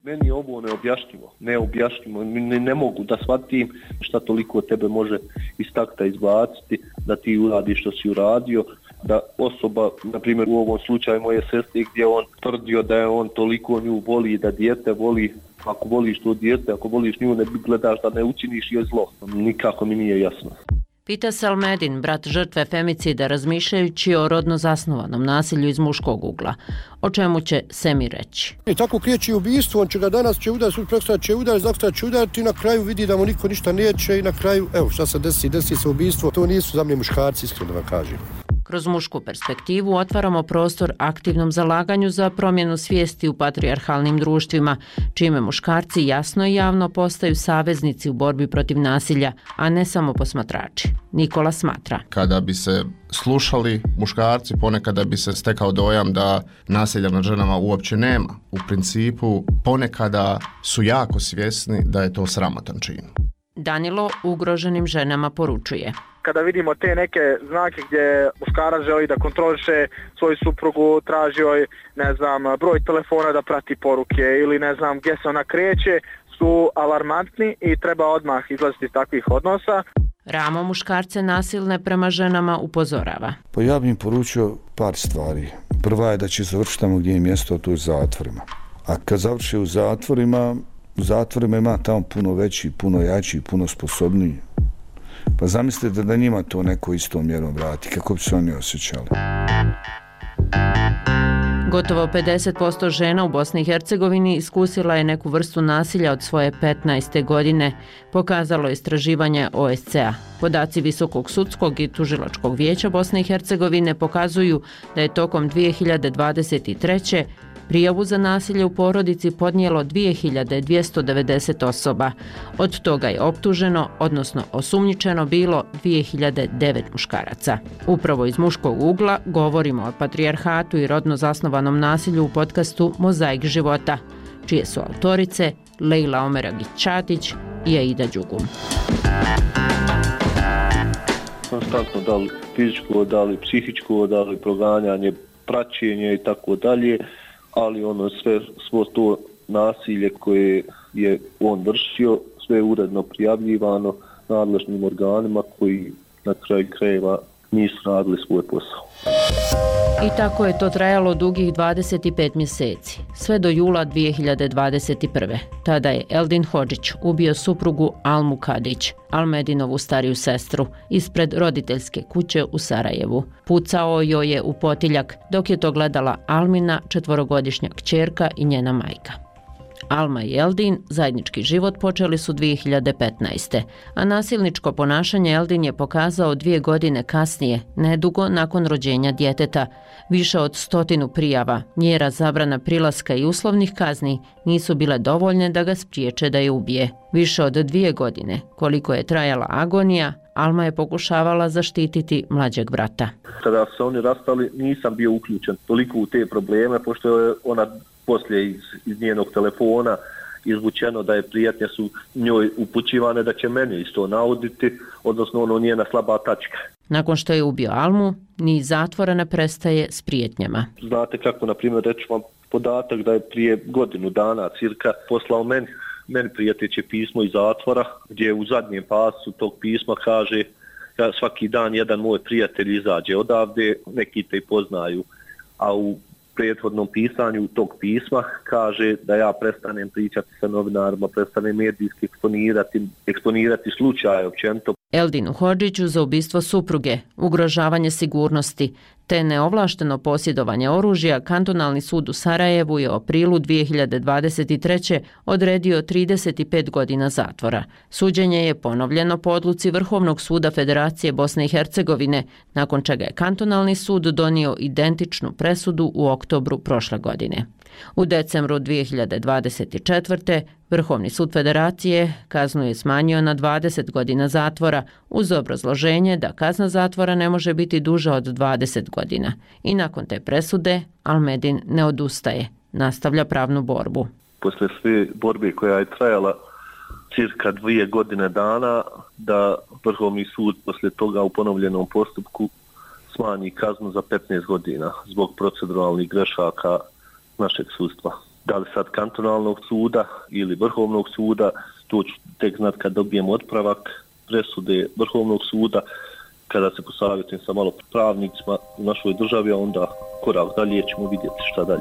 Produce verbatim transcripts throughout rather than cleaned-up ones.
Meni je ovo neobjašnjivo, neobjašnjivo, ne, ne mogu da shvatim šta toliko tebe može iz takta izbaciti, da ti uradiš što si uradio, da osoba, na primjer u ovom slučaju moje sestre, gdje on tvrdio da je on toliko nju voli, da dijete voli, ako voliš to dijete, ako voliš nju, ne gledaš da ne učiniš joj zlo. Nikako mi nije jasno. Pita se Almedin, brat žrtve femicida, razmišljajući o rodno zasnovanom nasilju iz muškog ugla. O čemu će Semi reći? I tako kriječi ubijstvo, on će ga danas će udariti, sutra prekstra će udariti, zaktra će udariti i na kraju vidi da mu niko ništa neće i na kraju, evo šta se desi, desi se ubijstvo. To nisu za mene muškarci, iskreno da vam kažem. Kroz mušku perspektivu otvaramo prostor aktivnom zalaganju za promjenu svijesti u patrijarhalnim društvima, čime muškarci jasno i javno postaju saveznici u borbi protiv nasilja, a ne samo posmatrači. Nikola smatra. Kada bi se slušali muškarci, ponekada bi se stekao dojam da nasilja nad ženama uopće nema. U principu, ponekada su jako svjesni da je to sramotan čin. Danilo ugroženim ženama poručuje. Kada vidimo te neke znake gdje muškarac želi da kontroliše svoju suprugu, traži joj, ne znam, broj telefona da prati poruke ili ne znam gdje se ona kreće, su alarmantni i treba odmah izlaziti iz takvih odnosa. Ramo muškarce nasilne prema ženama upozorava. Pa ja bih im poručio par stvari. Prva je da će završiti tamo gdje je mjesto, to je u zatvorima. A kad završi u zatvorima, u zatvorima ima tamo puno veći, puno jači, puno sposobniji. Pa zamislite da njima to neko istom mjerom vrati, kako bi se oni osjećali. Gotovo pedeset posto žena u Bosni i Hercegovini iskusila je neku vrstu nasilja od svoje petnaeste godine, pokazalo je istraživanje O S C E a. Podaci Visokog sudskog i tužilačkog vijeća Bosne i Hercegovine pokazuju da je tokom dvije hiljade dvadeset treće prijavu za nasilje u porodici podnijelo dvije hiljade dvjesto devedeset osoba. Od toga je optuženo, odnosno osumnjičeno bilo dvije hiljade devet muškaraca. Upravo iz muškog ugla govorimo o patrijarhatu i rodno zasnovanom nasilju u podcastu Mozaik života, čije su autorice Lejla Omeragić-Čatić i Aida Đugum. Konstantno da li fizičko, da li psihičko, da li proganjanje, praćenje i tako dalje, ali ono sve, svo to nasilje koje je on vršio, sve je uredno prijavljivano nadležnim organima koji na kraju krajeva nisu radili svoj posao. I tako je to trajalo dugih dvadeset pet mjeseci, sve do jula dvije hiljade dvadeset prve. Tada je Eldin Hodžić ubio suprugu Almu Kadić, Almedinovu stariju sestru, ispred roditeljske kuće u Sarajevu. Pucao joj je u potiljak, dok je to gledala Almina, četvorogodišnja kćerka i njena majka. Alma i Eldin zajednički život počeli su dvije hiljade petnaeste. a nasilničko ponašanje Eldin je pokazao dvije godine kasnije, nedugo nakon rođenja djeteta. Više od stotinu prijava, mjera zabrana prilaska i uslovnih kazni nisu bile dovoljne da ga spriječe da je ubije. Više od dvije godine, koliko je trajala agonija, Alma je pokušavala zaštititi mlađeg brata. Kada su oni rastali, nisam bio uključen toliko u te probleme, pošto je ona poslije iz, iz njenog telefona izvučeno da je prijetnje su njoj upućivane da će mene isto nauditi, odnosno ono njena slaba tačka. Nakon što je ubio Almu, ni zatvora ne prestaje s prijetnjama. Znate kako, na primjer, reći vam podatak da je prije godinu dana cirka poslao meni, meni prijeteće pismo iz zatvora, gdje u zadnjem pasu tog pisma kaže ja svaki dan jedan moj prijatelj izađe odavde, neki te i poznaju, a u prethodnom pisanju tog pisma kaže da ja prestanem pričati sa novinarima, prestanem medijski eksponirati, eksponirati slučaje općenito. Eldinu Hodžiću za ubistvo supruge, ugrožavanje sigurnosti te neovlašteno posjedovanje oružja Kantonalni sud u Sarajevu je u aprilu dvije hiljade dvadeset treće odredio trideset pet godina zatvora. Suđenje je ponovljeno po odluci Vrhovnog suda Federacije Bosne i Hercegovine, nakon čega je Kantonalni sud donio identičnu presudu u oktobru prošle godine. U decembru dvije hiljade dvadeset četvrte. Vrhovni sud Federacije kaznu je smanjio na dvadeset godina zatvora uz obrazloženje da kazna zatvora ne može biti duža od dvadeset godina. I nakon te presude Almedin ne odustaje, nastavlja pravnu borbu. Posle sve borbe koja je trajala cirka dvije godine dana, da Vrhovni sud posle toga u ponovljenom postupku smanji kaznu za petnaest godina zbog proceduralnih grešaka našeg sudstva. Da li sad kantonalnog suda ili vrhovnog suda, to ću tek znat kad dobijem otpravak presude vrhovnog suda, kada se posavjetujem sa malo pravnicima u našoj državi, a onda korak dalje ćemo vidjeti šta dalje.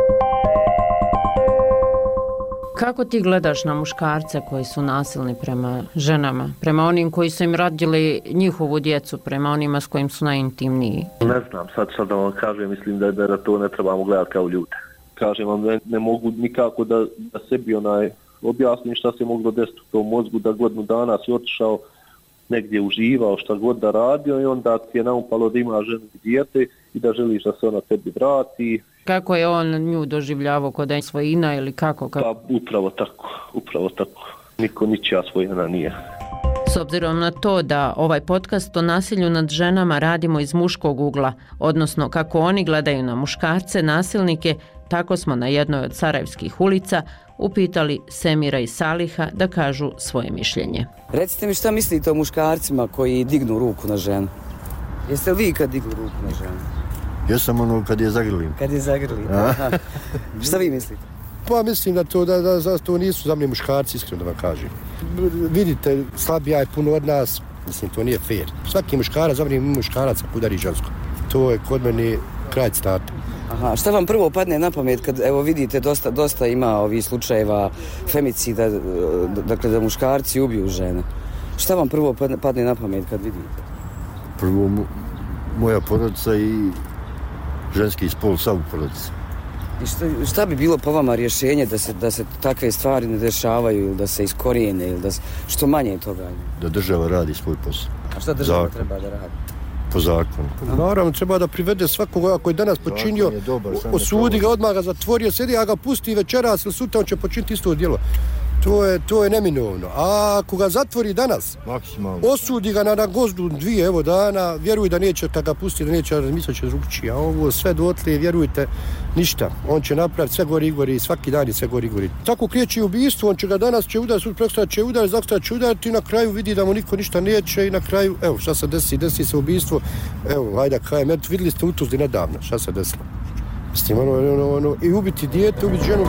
Kako ti gledaš na muškarce koji su nasilni prema ženama, prema onim koji su im radili njihovu djecu, prema onima s kojim su najintimniji? Ne znam, sad, sad da vam kažem, mislim da, da to ne trebamo gledati kao ljude. Kažem vam, ne, ne mogu nikako da, da sebi onaj objasnim šta se moglo desiti u tom mozgu, da godinu dana si otišao negdje uživao, šta god da radio i onda ti je naumpalo da ima ženu i dijete i da želiš da se ona tebi vrati. Kako je on nju doživljavao, kod da je svojina ili kako? kako? Pa upravo tako, upravo tako. Niko ničija svojina nije. S obzirom na to da ovaj podcast o nasilju nad ženama radimo iz muškog ugla, odnosno kako oni gledaju na muškarce, nasilnike, tako smo na jednoj od sarajevskih ulica upitali Semira i Saliha da kažu svoje mišljenje. Recite mi šta mislite o muškarcima koji dignu ruku na ženu? Jeste li vi kad dignu ruku na ženu? Ja sam ono kad je zagrlim. Kad je zagrlim, aha. Šta vi mislite? Pa mislim da to, da, da, da to nisu za mne muškarci, iskreno da vam kažem. Vidite, slabija je puno od nas, mislim, to nije fair. Svaki muškarac, za mne muškaraca udari žensko. To je kod mene kraj starta. Aha, šta vam prvo padne na pamet kad, evo vidite, dosta, dosta ima ovih slučajeva femicida, dakle da muškarci ubiju žene. Šta vam prvo padne na pamet kad vidite? Prvo moja porodica i ženski spol sa u porodici. I šta, šta bi bilo po vama rješenje da se, da se takve stvari ne dešavaju ili da se iskorijene ili da se, što manje toga? Da država radi svoj posao. A šta država Zakon. treba da radi? Po zakonu. Naravno, treba da privede svakoga koji je danas počinio, osudi ga, odmah ga zatvorio, sedi, a ga pusti večeras ili sutra, on će počiniti isto djelo. To je, to je neminovno. A ako ga zatvori danas, maksimalno, osudi ga na, na gozdu dvije evo dana, vjeruj da neće da ga pusti, da neće razmisliti će drugčije. A ovo sve dotle, vjerujte, ništa. On će napraviti sve gori i gori, svaki dan je sve gori i gori. Tako kreće i ubijstvo, on će ga danas će udariti, sutra prekosutra će udariti, zakosutra će udariti i na kraju vidi da mu niko ništa neće i na kraju, evo šta se desi, desi se ubijstvo. Evo, hajde kajem, eto vidjeli ste u Tuzli nedavno, šta se desilo. Mislim, ono, ono, ono, i ubiti dijete, ubiti ženu.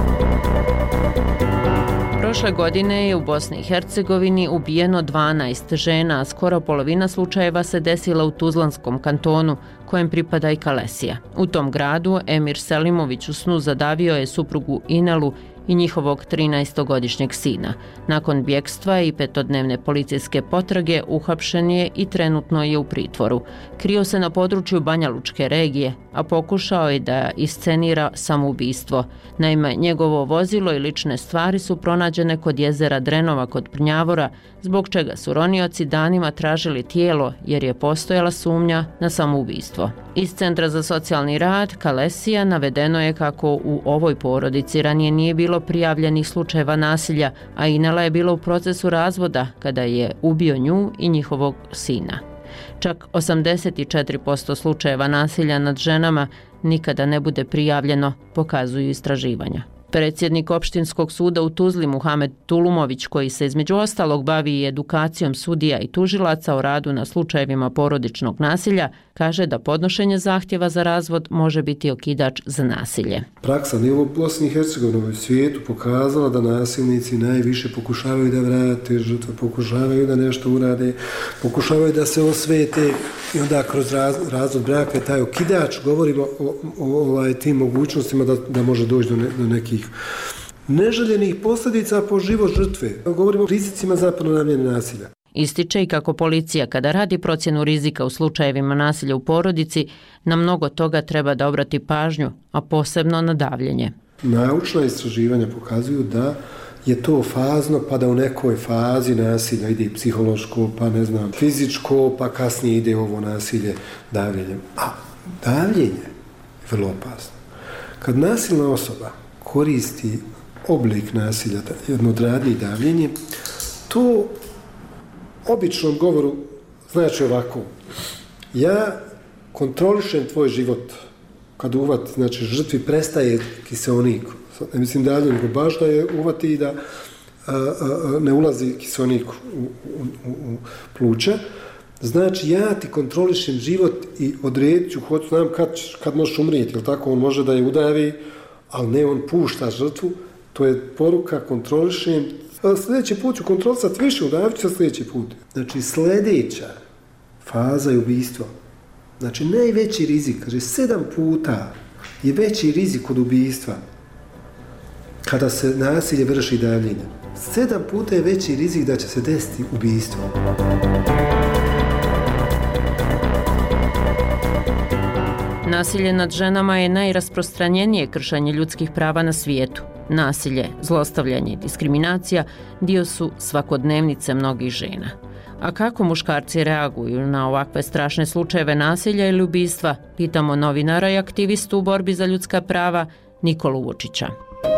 Prošle godine je u Bosni i Hercegovini ubijeno dvanaest žena, a skoro polovina slučajeva se desila u Tuzlanskom kantonu, kojem pripada i Kalesija. U tom gradu Emir Selimović u snu zadavio je suprugu Inelu i njihovog trinaestogodišnjeg sina. Nakon bjekstva i petodnevne policijske potrage uhapšen je i trenutno je u pritvoru. Krio se na području Banja Lučke regije, a pokušao je da iscenira samoubistvo. Naime, njegovo vozilo i lične stvari su pronađene kod jezera Drenova kod Prnjavora, zbog čega su ronioci danima tražili tijelo jer je postojala sumnja na samoubistvo. Iz Centra za socijalni rad Kalesija navedeno je kako u ovoj porodici ranije nije bilo prijavljenih slučajeva nasilja, a Inela je bila u procesu razvoda kada je ubio nju i njihovog sina. Čak osamdeset četiri posto slučajeva nasilja nad ženama nikada ne bude prijavljeno, pokazuju istraživanja. Predsjednik opštinskog suda u Tuzli Muhamed Tulumović, koji se između ostalog bavi i edukacijom sudija i tužilaca o radu na slučajevima porodičnog nasilja, kaže da podnošenje zahtjeva za razvod može biti okidač za nasilje. Praksa ne u Bosni i Hercegovini, u svijetu pokazala da nasilnici najviše pokušavaju da vrate žrtve, pokušavaju da nešto urade, pokušavaju da se osvete i onda kroz raz, razvod braka je taj okidač, govorimo o, o, o ovaj, tim mogućnostima da, da može doći do, ne, do nekih neželjenih posljedica po život žrtve. Govorimo o rizicima za ponavljanje nasilja. Ističe i kako policija kada radi procjenu rizika u slučajevima nasilja u porodici, na mnogo toga treba da obrati pažnju, a posebno na davljenje. Naučna istraživanja pokazuju da je to fazno, pa da u nekoj fazi nasilja ide i psihološko, pa ne znam, fizičko, pa kasnije ide ovo nasilje davljenjem. A davljenje je vrlo opasno. Kad nasilna osoba koristi oblik nasilja, jedno od radnji davljenje, to običnom govoru znači ovako: ja kontrolišem tvoj život. Kad uvati, znači žrtvi prestaje kiseonik. Ne mislim dalje, nego baš da je uvati i da a, a, ne ulazi kiseonik u, u, u pluća. Znači ja ti kontrolišem život i odredit ću, hoću znam kad, kad možeš umrijeti, jel tako? On može da je udavi, ali ne on pušta žrtvu, to je poruka kontrolišem. Sljedeći put ću kontrolisati više, udavit ću se sljedeći put. Znači sljedeća faza je ubistvo. Znači najveći rizik, kaže sedam puta je veći rizik od ubistva kada se nasilje vrši davljenjem. Sedam puta je veći rizik da će se desiti ubistvo. Nasilje nad ženama je najrasprostranjenije kršenje ljudskih prava na svijetu. Nasilje, zlostavljanje i diskriminacija dio su svakodnevnice mnogih žena. A kako muškarci reaguju na ovakve strašne slučajeve nasilja ili ubistva, pitamo novinara i aktivistu u borbi za ljudska prava Nikolu Vučića.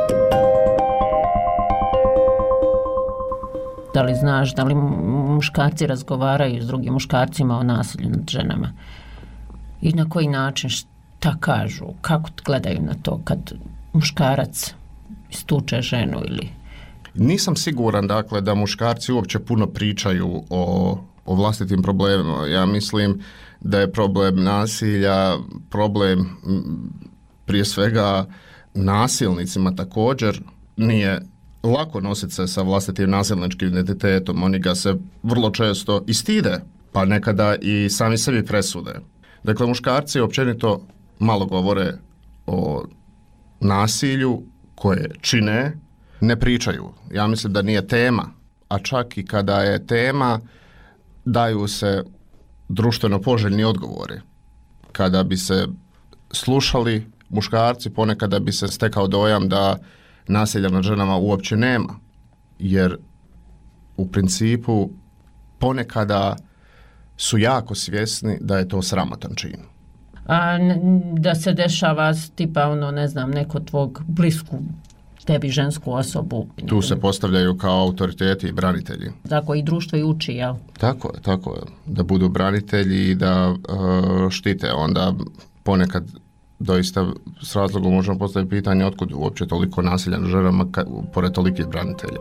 Da li znaš da li muškarci razgovaraju s drugim muškarcima o nasilju nad ženama? I na koji način, šta kažu, kako gledaju na to kad muškarac istuče ženu ili... Nisam siguran, dakle, da muškarci uopće puno pričaju o, o vlastitim problemima. Ja mislim da je problem nasilja, problem prije svega nasilnicima također. Nije lako nositi se sa vlastitim nasilničkim identitetom. Oni ga se vrlo često i stide, pa nekada i sami sebi presude. Dakle, muškarci općenito malo govore o nasilju koje čine, ne pričaju. Ja mislim da nije tema, a čak i kada je tema, daju se društveno poželjni odgovori. Kada bi se slušali muškarci, ponekada bi se stekao dojam da nasilja nad ženama uopće nema, jer u principu ponekada su jako svjesni da je to sramotan čin. A da se dešava tipa ono, ne znam, neko tvog blisku tebi žensku osobu. Tu se postavljaju kao autoriteti i branitelji. Tako i društvo i uči, jel? Tako je, tako je. Da budu branitelji i da uh, štite. Onda ponekad doista s razlogom možemo postaviti pitanje otkud uopće toliko nasilja na ženama pored tolikih branitelja.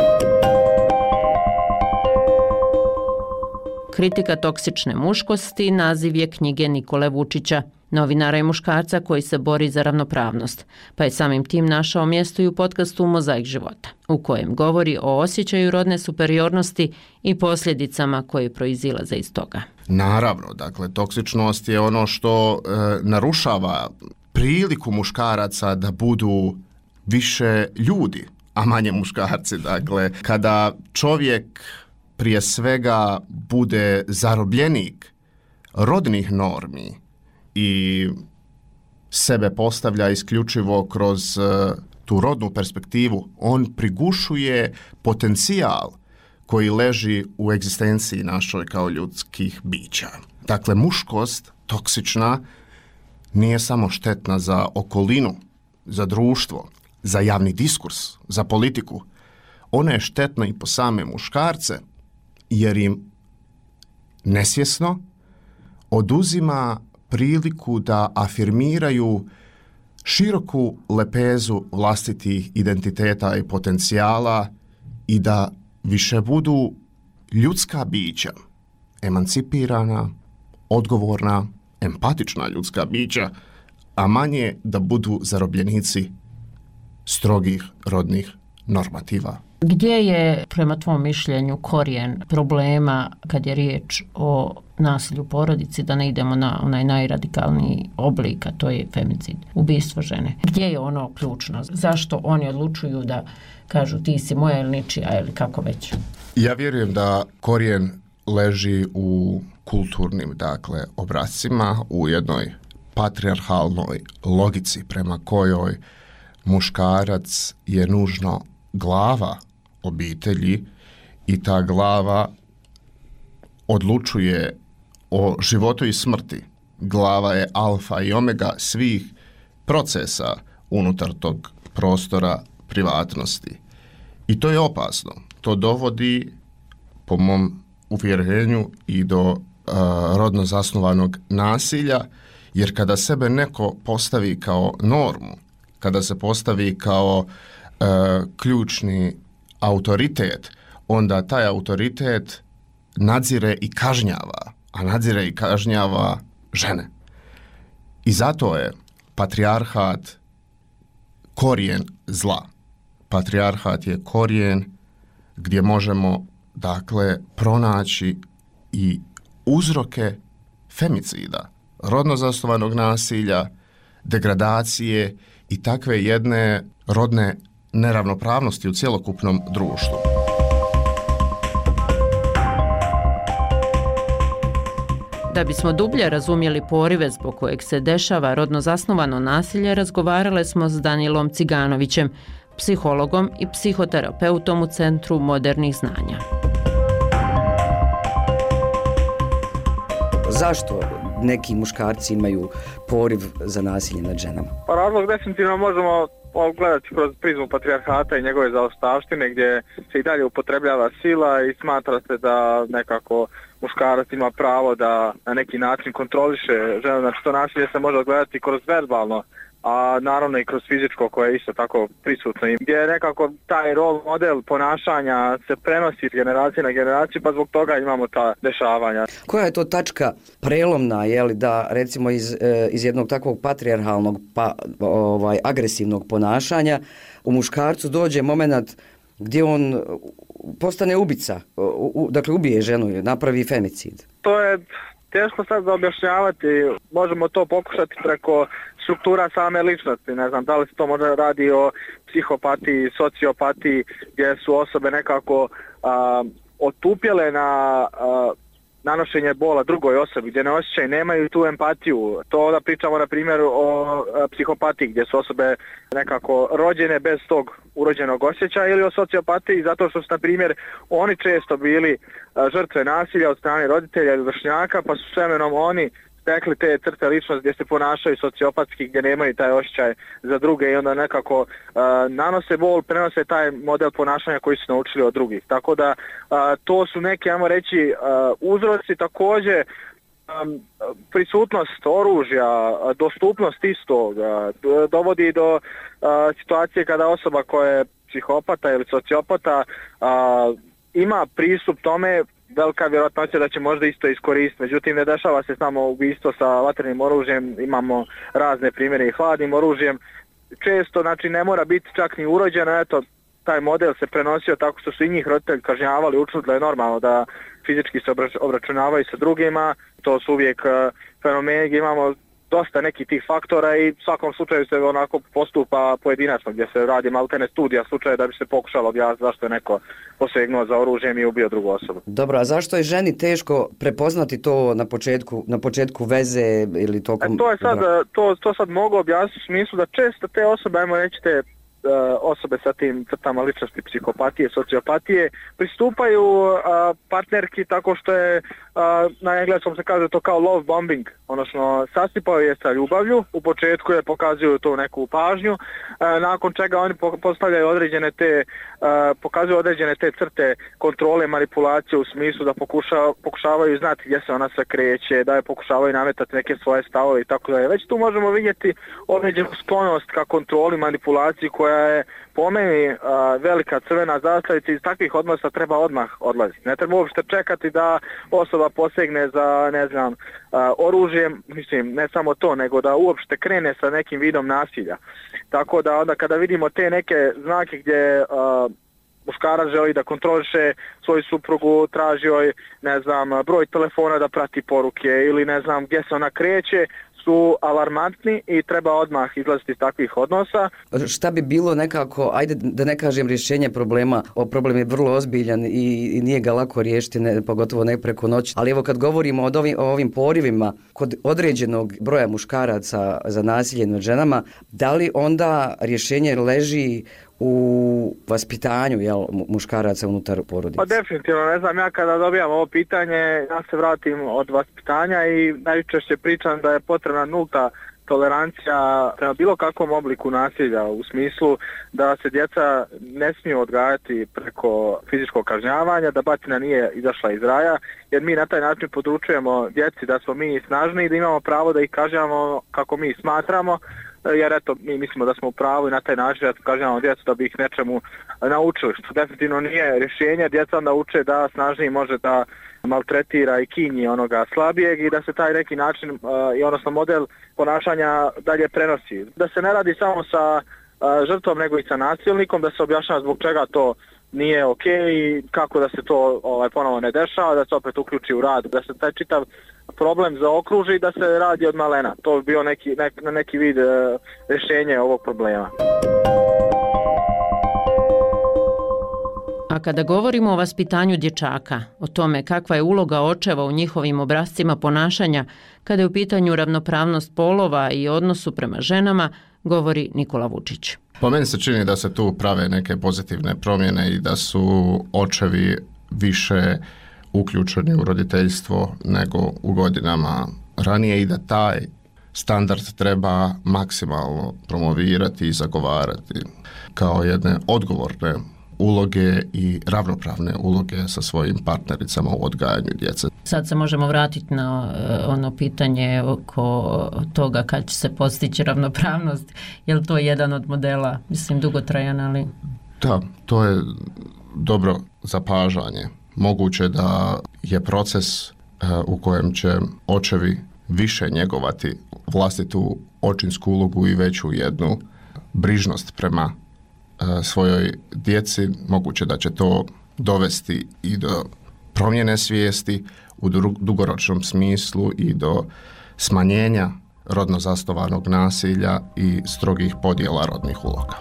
Kritika toksične muškosti naziv je knjige Nikole Vučića, novinara i muškarca koji se bori za ravnopravnost, pa je samim tim našao mjesto i u podcastu Mozaik života, u kojem govori o osjećaju rodne superiornosti i posljedicama koje proizilaze iz toga. Naravno, dakle, toksičnost je ono što e, narušava priliku muškaraca da budu više ljudi, a manje muškarci. Dakle, kada čovjek prije svega bude zarobljenik rodnih normi i sebe postavlja isključivo kroz uh, tu rodnu perspektivu, on prigušuje potencijal koji leži u egzistenciji našoj kao ljudskih bića. Dakle, muškost toksična nije samo štetna za okolinu, za društvo, za javni diskurs, za politiku. Ona je štetna i po same muškarce, jer im nesvjesno oduzima priliku da afirmiraju široku lepezu vlastitih identiteta i potencijala i da više budu ljudska bića, emancipirana, odgovorna, empatična ljudska bića, a manje da budu zarobljenici strogih rodnih normativa. Gdje je, prema tvom mišljenju, korijen problema kad je riječ o nasilju u porodici, da ne idemo na onaj najradikalniji oblik, a to je femicid, ubistvo žene? Gdje je ono ključno? Zašto oni odlučuju da kažu ti si moja ili ničija ili kako već? Ja vjerujem da korijen leži u kulturnim, dakle, obrascima, u jednoj patrijarhalnoj logici prema kojoj muškarac je nužno glava obitelji i ta glava odlučuje o životu i smrti. Glava je alfa i omega svih procesa unutar tog prostora privatnosti. I to je opasno. To dovodi, po mom uvjerenju, i do uh, rodno zasnovanog nasilja, jer kada sebe neko postavi kao normu, kada se postavi kao uh, ključni autoritet, onda taj autoritet nadzire i kažnjava, a nadzire i kažnjava žene. I zato je patrijarhat korijen zla. Patrijarhat je korijen gdje možemo, dakle, pronaći i uzroke femicida, rodno zasnovanog nasilja, degradacije i takve jedne rodne neravnopravnosti u cjelokupnom društvu. Da bismo dublje razumjeli porive zbog kojeg se dešava rodno zasnovano nasilje, razgovarale smo s Danilom Ciganovićem, psihologom i psihoterapeutom u Centru modernih znanja. Zašto neki muškarci imaju poriv za nasilje nad ženama? Pa razlog definitivno možemo gledati kroz prizmu patrijarhata i njegove zaostavštine, gdje se i dalje upotrebljava sila i smatra se da nekako muškarac ima pravo da na neki način kontroliše ženu. Znači to nasilje se može gledati kroz verbalno, a naravno i kroz fizičko koje je isto tako prisutno. I gdje nekako taj rol model ponašanja se prenosi iz generacije na generaciju, pa zbog toga imamo ta dešavanja. Koja je to tačka prelomna, je li, da recimo iz, iz jednog takvog patrijarhalnog pa ovaj agresivnog ponašanja u muškarcu dođe moment gdje on postane ubica, u, dakle ubije ženu, napravi femicid? To je teško sad za objašnjavati. Možemo to pokušati preko struktura same ličnosti. Ne znam da li se to možda radi o psihopatiji, sociopatiji, gdje su osobe nekako a, otupjele na a, nanošenje bola drugoj osobi, gdje ne osjećaju, nemaju tu empatiju. To da pričamo na primjer o a, psihopatiji, gdje su osobe nekako rođene bez tog urođenog osjećaja, ili o sociopatiji zato što su na primjer oni često bili a, žrtve nasilja od strane roditelja ili vršnjaka, pa su s vremenom oni stekli te crte ličnosti gdje se ponašaju sociopatski, gdje nemaju taj osjećaj za druge i onda nekako uh, nanose bol, prenose taj model ponašanja koji su naučili od drugih. Tako da uh, to su neke, ajmo reći, uh, uzroci. Također um, prisutnost oružja, dostupnost istog uh, dovodi do uh, situacije kada osoba koja je psihopata ili sociopata uh, ima pristup tome, velika vjerojatnoća da će možda isto iskoristiti. Međutim, ne dešava se samo ubistvo sa vatrenim oružjem, imamo razne primjere i hladnim oružjem. Često, znači, ne mora biti čak ni urođeno, eto, taj model se prenosio tako što su i njih roditelji kažnjavali, učili da je normalno da fizički se obračunavaju sa drugima. To su uvijek uh, fenomeni gdje imamo dosta nekih tih faktora i u svakom slučaju se onako postupa pojedinačno, gdje se radi maltene studija slučaja da bi se pokušalo objasniti zašto je neko posegnuo za oružjem i ubio drugu osobu. Dobro, a zašto je ženi teško prepoznati to na početku, na početku veze ili tokom... E, to je sad, to, to sad mogu objasniti u smislu da često te osobe, ajmo reći te osobe sa tim crtama ličnosti psihopatije, sociopatije, pristupaju uh, partnerki tako što je, uh, na engleskom se kaže to kao love bombing, odnosno sasipaju je sa ljubavlju, u početku je pokazuju tu neku pažnju, uh, nakon čega oni postavljaju određene te, uh, pokazuju određene te crte kontrole, manipulacije u smislu da pokuša, pokušavaju znati gdje se ona sve kreće, da je pokušavaju nametati neke svoje stavove i tako dalje. Već tu možemo vidjeti određenu sklonost ka kontroli, manipulaciji koja je po meni uh, velika crvena zastavica. Iz takvih odnosa treba odmah odlaziti. Ne treba uopšte čekati da osoba posegne za, ne znam, uh, oružjem, mislim, ne samo to, nego da uopšte krene sa nekim vidom nasilja. Tako da onda kada vidimo te neke znake gdje uh, muškarac želi da kontroliše svoju suprugu, traži joj, ne znam, broj telefona da prati poruke ili ne znam gdje se ona kreće, su alarmantni i treba odmah izlaziti iz takvih odnosa. Šta bi bilo nekako, ajde da ne kažem rješenje problema, o problem je vrlo ozbiljan i, i nije ga lako riješiti, ne, pogotovo ne preko noći. Ali evo kad govorimo o ovim, o ovim porivima kod određenog broja muškaraca za nasilje nad ženama, da li onda rješenje leži u vaspitanju, jel, muškaraca unutar porodice? Pa definitivno, ne znam, ja kada dobijam ovo pitanje, ja se vratim od vaspitanja i najčešće pričam da je potrebna nulta tolerancija prema bilo kakvom obliku nasilja, u smislu da se djeca ne smiju odgajati preko fizičkog kažnjavanja, da batina nije izašla iz raja, jer mi na taj način područujemo djeci da smo mi snažni i da imamo pravo da ih kažnjavamo kako mi smatramo, jer eto, mi mislimo da smo u pravu i na taj način da kažnjavamo djecu da bi ih nečemu naučili, što definitivno nije rješenje. Djeca onda uče da snažniji može da maltretira i kinji onoga slabijeg i da se taj neki način, uh, i odnosno model ponašanja dalje prenosi. Da se ne radi samo sa žrtvom nego i sa nasilnikom, da se objašnjava zbog čega to nije ok i kako da se to ovaj, ponovo ne dešava, da se opet uključi u rad, da se taj čitav problem zaokruži i da se radi od malena. To bi bio neki, nek, neki vid e, rješenja ovog problema. A kada govorimo o vaspitanju dječaka, o tome kakva je uloga očeva u njihovim obrascima ponašanja, kada je u pitanju ravnopravnost polova i odnosu prema ženama, govori Nikola Vučić. Po meni se čini da se tu prave neke pozitivne promjene i da su očevi više uključeni u roditeljstvo nego u godinama ranije i da taj standard treba maksimalno promovirati i zagovarati kao jedne odgovorne uloge i ravnopravne uloge sa svojim partnericama u odgajanju djece. Sad se možemo vratiti na ono pitanje oko toga kad će se postići ravnopravnost. Je li to jedan od modela, mislim, dugotrajan, ali... Da, to je dobro zapažanje. Moguće da je proces u kojem će očevi više njegovati vlastitu očinsku ulogu i veću jednu brižnost prema svojoj djeci, moguće da će to dovesti i do promjene svijesti u dugoročnom smislu i do smanjenja rodno zasnovanog nasilja i strogih podjela rodnih uloga.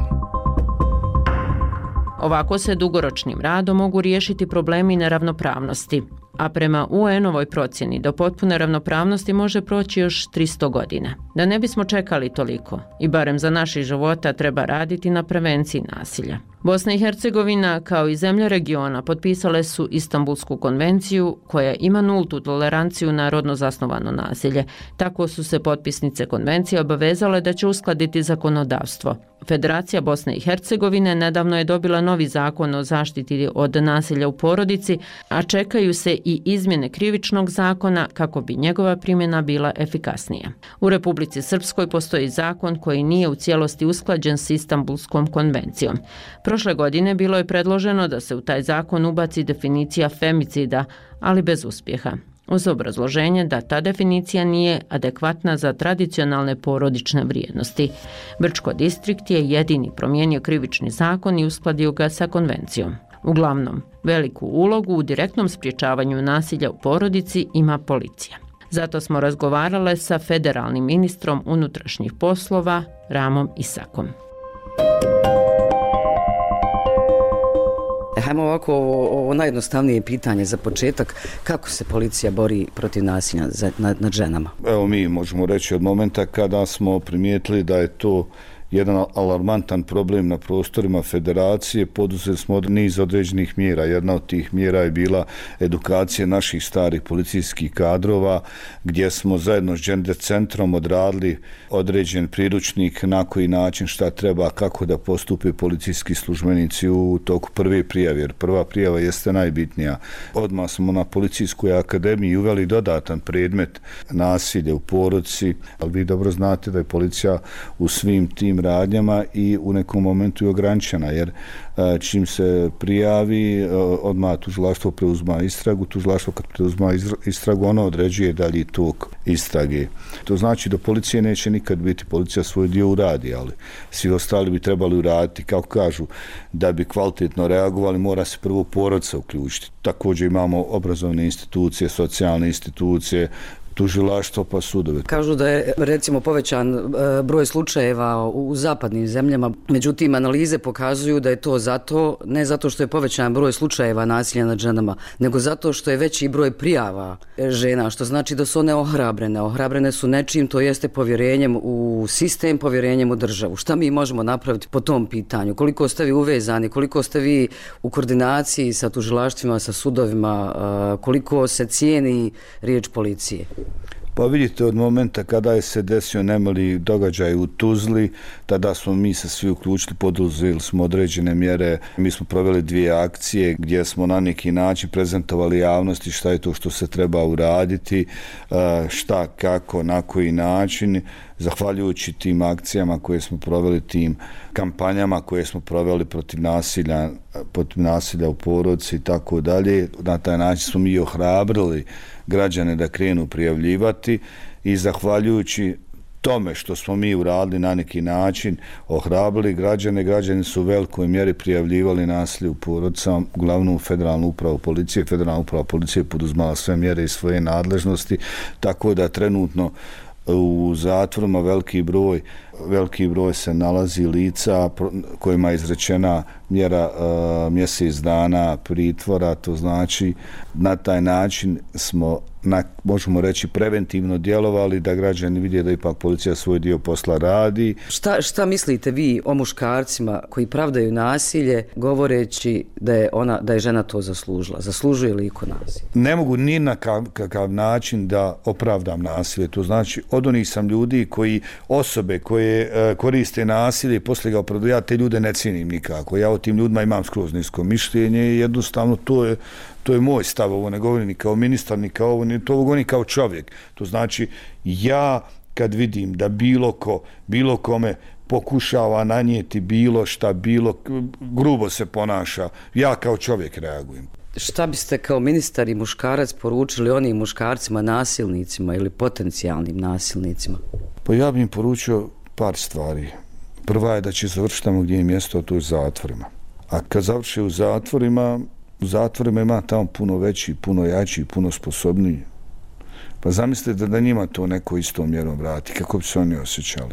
Ovako se dugoročnim radom mogu riješiti problemi neravnopravnosti, a prema U N-ovoj procjeni do potpune ravnopravnosti može proći još tristo godina. Da ne bismo čekali toliko, i barem za naših života treba raditi na prevenciji nasilja. Bosna i Hercegovina, kao i zemlje regiona, potpisale su Istanbulsku konvenciju koja ima nultu toleranciju na rodno zasnovano nasilje. Tako su se potpisnice konvencije obavezale da će uskladiti zakonodavstvo. Federacija Bosne i Hercegovine nedavno je dobila novi zakon o zaštiti od nasilja u porodici, a čekaju se i izmjene krivičnog zakona kako bi njegova primjena bila efikasnija. U Republici Srpskoj postoji zakon koji nije u cijelosti usklađen s Istanbulskom konvencijom. Prošle godine bilo je predloženo da se u taj zakon ubaci definicija femicida, ali bez uspjeha, uz obrazloženje da ta definicija nije adekvatna za tradicionalne porodične vrijednosti. Brčko distrikt je jedini promijenio krivični zakon i uskladio ga sa konvencijom. Uglavnom, veliku ulogu u direktnom sprječavanju nasilja u porodici ima policija. Zato smo razgovarale sa federalnim ministrom unutrašnjih poslova Ramom Isakom. Hajmo ovako, ovo najjednostavnije pitanje za početak, kako se policija bori protiv nasilja nad, nad ženama? Evo, mi možemo reći od momenta kada smo primijetili da je to jedan alarmantan problem na prostorima federacije, poduzeli smo niz određenih mjera. Jedna od tih mjera je bila edukacija naših starih policijskih kadrova, gdje smo zajedno s Gender centrom odradili određen priručnik na koji način šta treba, kako da postupe policijski službenici u toku prve prijave, jer prva prijava jeste najbitnija. Odmah smo na policijskoj akademiji uveli dodatan predmet nasilje u porodici, ali vi dobro znate da je policija u svim tim radnjama i u nekom momentu je ograničena, jer čim se prijavi, odmah tužilaštvo preuzma istragu, tužilaštvo kad preuzma istragu, ono određuje dalji tok istrage. To znači da policije neće nikad biti, policija svoj dio uradi, ali svi ostali bi trebali uraditi, kako kažu, da bi kvalitetno reagovali, mora se prvo porodica uključiti. Također imamo obrazovne institucije, socijalne institucije, tužilaštvo pa sudove. Kažu da je recimo povećan broj slučajeva u zapadnim zemljama, međutim analize pokazuju da je to zato, ne zato što je povećan broj slučajeva nasilja nad ženama, nego zato što je veći broj prijava žena, što znači da su one ohrabrene. Ohrabrene su nečim, to jeste povjerenjem u sistem, povjerenjem u državu. Šta mi možemo napraviti po tom pitanju? Koliko ste vi uvezani, koliko ste vi u koordinaciji sa tužilaštvima, sa sudovima, koliko se cijeni riječ policije? Pa vidite, od momenta kada je se desio nemali događaj u Tuzli, tada smo mi se svi uključili, poduzeli smo određene mjere. Mi smo proveli dvije akcije gdje smo na neki način prezentovali javnosti šta je to što se treba uraditi, šta, kako, na koji način. Zahvaljujući tim akcijama koje smo proveli, tim kampanjama koje smo proveli protiv nasilja, protiv nasilja u porodici i tako dalje, na taj način smo mi ohrabrili građane da krenu prijavljivati i zahvaljujući tome što smo mi uradili na neki način, ohrabrili građane, građani su u velikoj mjeri prijavljivali nasilje u porodicama, uglavnom u federalnu upravu policije. Federalna uprava policije poduzmala sve mjere iz svoje nadležnosti, tako da trenutno u zatvorima veliki broj, veliki broj se nalazi lica kojima je izrečena mjera uh, mjesec dana pritvora, to znači na taj način smo, na, možemo reći, preventivno djelovali da građani vide da ipak policija svoj dio posla radi. Šta, šta mislite vi o muškarcima koji pravdaju nasilje govoreći da je, ona, da je žena to zaslužila? Zaslužuje li iko nasilje? Ne mogu ni na kakav način da opravdam nasilje. To znači od onih sam ljudi koji, osobe koje e, koriste nasilje i poslije ga opravdaju, ja te ljude ne cijenim nikako. Ja o tim ljudima imam skroz nisko mišljenje i jednostavno to je To je moj stav, ovo ne govorim ni kao ministar, ni kao ovo, ni to govorim kao čovjek. To znači, ja kad vidim da bilo ko, bilo kome pokušava nanijeti bilo šta, bilo grubo se ponaša, ja kao čovjek reagujem. Šta biste kao ministar i muškarac poručili onim muškarcima nasilnicima ili potencijalnim nasilnicima? Pa ja bih im poručio par stvari. Prva je da će završiti tamo gdje je mjesto, a to je zatvorima. A kad završi u zatvorima, u zatvorima ima tamo puno veći, puno jači, puno sposobniji. Pa zamislite da njima to neko istom mjerom vrati, kako bi se oni osjećali.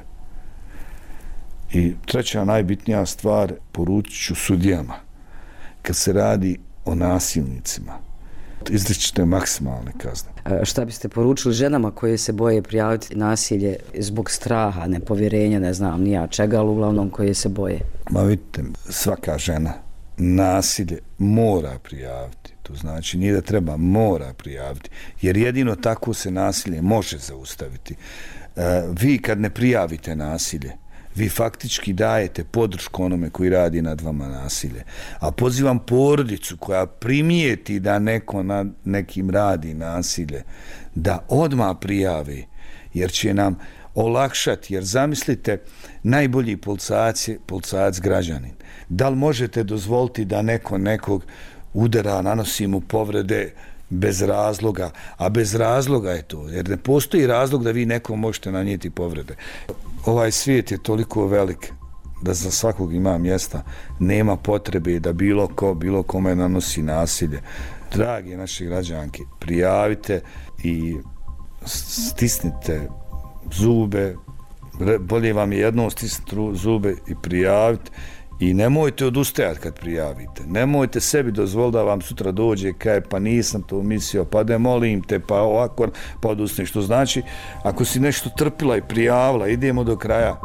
I treća najbitnija stvar, poručit ću sudijama. Kad se radi o nasilnicima, izričite maksimalne kazne. A šta biste poručili ženama koje se boje prijaviti nasilje zbog straha, nepovjerenja, ne znam nija čega, ali uglavnom koje se boje? Ma vidite, svaka žena nasilje mora prijaviti. To znači nije da treba, mora prijaviti. Jer jedino tako se nasilje može zaustaviti. E, vi kad ne prijavite nasilje, vi faktički dajete podršku onome koji radi nad vama nasilje. A pozivam porodicu koja primijeti da neko nad nekim radi nasilje, da odmah prijavi, jer će nam olakšati. Jer zamislite, najbolji policajac je policajac građanin. Da li možete dozvoliti da neko nekog udara, nanosi mu povrede bez razloga, a bez razloga je to, jer ne postoji razlog da vi nekom možete nanijeti povrede. Ovaj svijet je toliko velik da za svakog ima mjesta, nema potrebe da bilo ko, bilo kome nanosi nasilje. Dragi naši građanki, prijavite i stisnite zube, bolje vam je jednom stisniti zube i prijaviti. I nemojte odustajati kad prijavite. Nemojte sebi dozvoliti da vam sutra dođe kaj pa nisam to mislio, pa da molim te, pa ovako, pa odustane. Što znači, ako si nešto trpila i prijavila, idemo do kraja.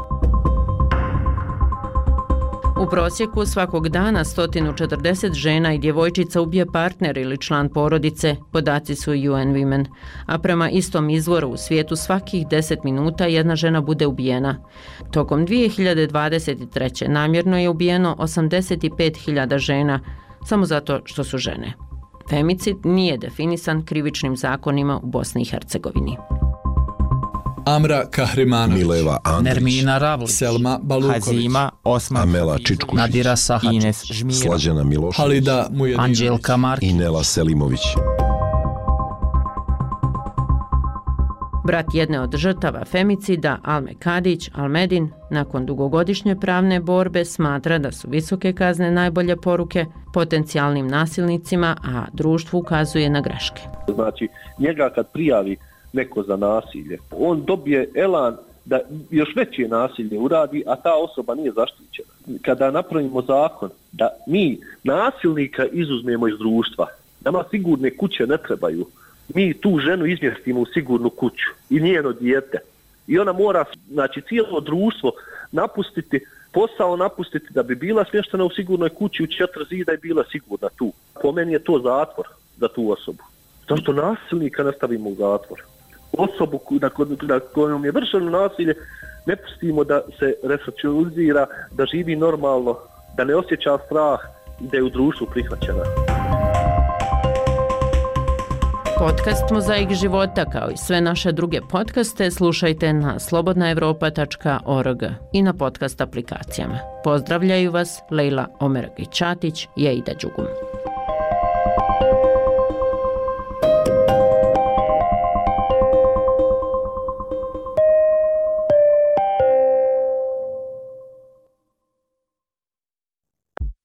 U prosjeku svakog dana sto četrdeset žena i djevojčica ubije partner ili član porodice, podaci su U N Women. A prema istom izvoru u svijetu svakih deset minuta jedna žena bude ubijena. Tokom dvije hiljade dvadeset treće. namjerno je ubijeno osamdeset pet hiljada žena, samo zato što su žene. Femicid nije definisan krivičnim zakonima u Bosni i Hercegovini. Amra Kahrimanović, Mileva Andrić, Nermina Ravlić, Selma Baluković, Hazima Osman, Amela Čičkušić, Nadira Sahačić, Ines Žmira, Slađana Milošević, Halida Mujedinović, Anđelka Markić i Nela Selimović. Brat jedne od žrtava femicida, Alme Kadić, Almedin, nakon dugogodišnje pravne borbe smatra da su visoke kazne najbolje poruke potencijalnim nasilnicima, a društvu ukazuje na greške. Znači, njega kad prijavi neko za nasilje, on dobije elan da još veće nasilje uradi, a ta osoba nije zaštićena. Kada napravimo zakon da mi nasilnika izuzmemo iz društva, nama sigurne kuće ne trebaju, mi tu ženu izmjestimo u sigurnu kuću i njeno dijete. I ona mora, znači, cijelo društvo napustiti, posao napustiti da bi bila smještena u sigurnoj kući u četiri zida i bila sigurna tu. Po meni je to zatvor za tu osobu. Zašto nasilnika ne stavimo u zatvor? Osobu na kojom je vršeno nasilje ne pustimo da se resocijalizira, da živi normalno, da ne osjeća strah i da je u društvu prihvaćena. Podcast Mozaik života kao i sve naše druge podcaste slušajte na slobodna evropa tačka org i na podcast aplikacijama. Pozdravljaju vas Lejla Omeragić-Ćatić i Aida Đugum.